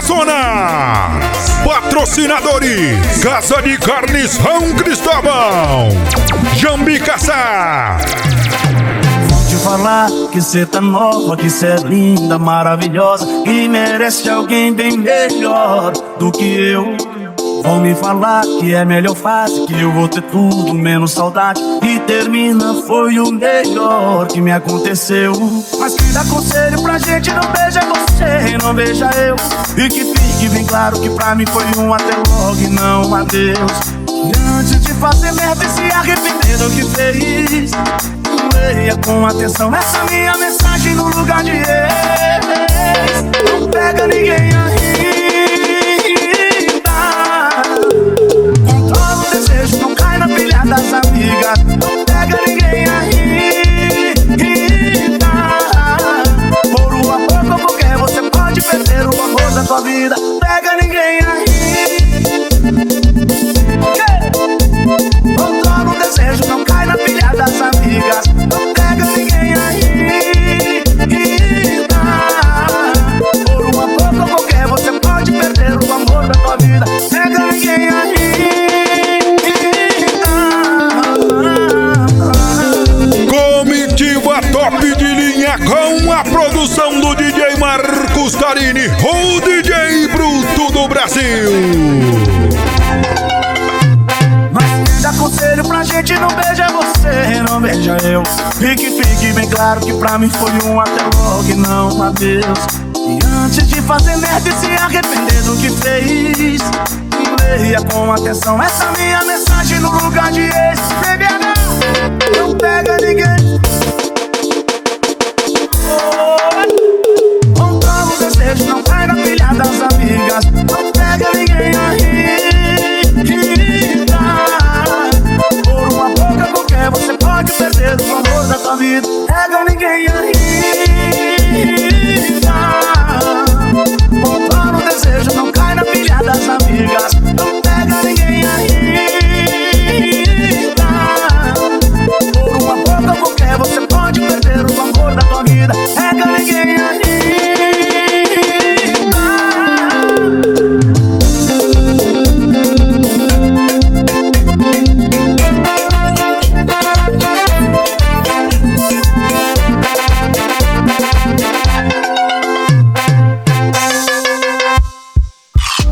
Amazonas. Patrocinadores: Casa de Carnes São Cristóvão, Jambi Caçar. Te falar que cê tá nova, que cê é linda, maravilhosa e merece alguém bem melhor do que eu. Vão me falar que é melhor fase, que eu vou ter tudo menos saudade, e termina foi o melhor que me aconteceu. Mas que dá conselho pra gente não beija você e não beija eu, e que fique bem claro que pra mim foi um até logo e não um adeus. E antes de fazer merda e se arrepender do que fez, leia com atenção essa minha mensagem no lugar de ex. Não pega ninguém ainda, controla o desejo, não cai na pilha das amigas. Não pega ninguém ainda, por uma pouco ou qualquer você pode perder o amor da tua vida. Não pega ninguém ainda, controla o desejo, não cai na pilha das amigas. Não pega ninguém ainda, por uma pouco ou qualquer você pode perder o amor da tua vida. Pega ninguém ainda. Comitiva top de linha com a produção do DJ Marcos Tarini, o DJ Bruto do Brasil. Dá conselho pra gente não beija você, não beija eu, e que fique bem claro que pra mim foi um até logo e não um adeus. E antes de fazer merda e se arrepender do que fez, leia com atenção essa minha mensagem no lugar de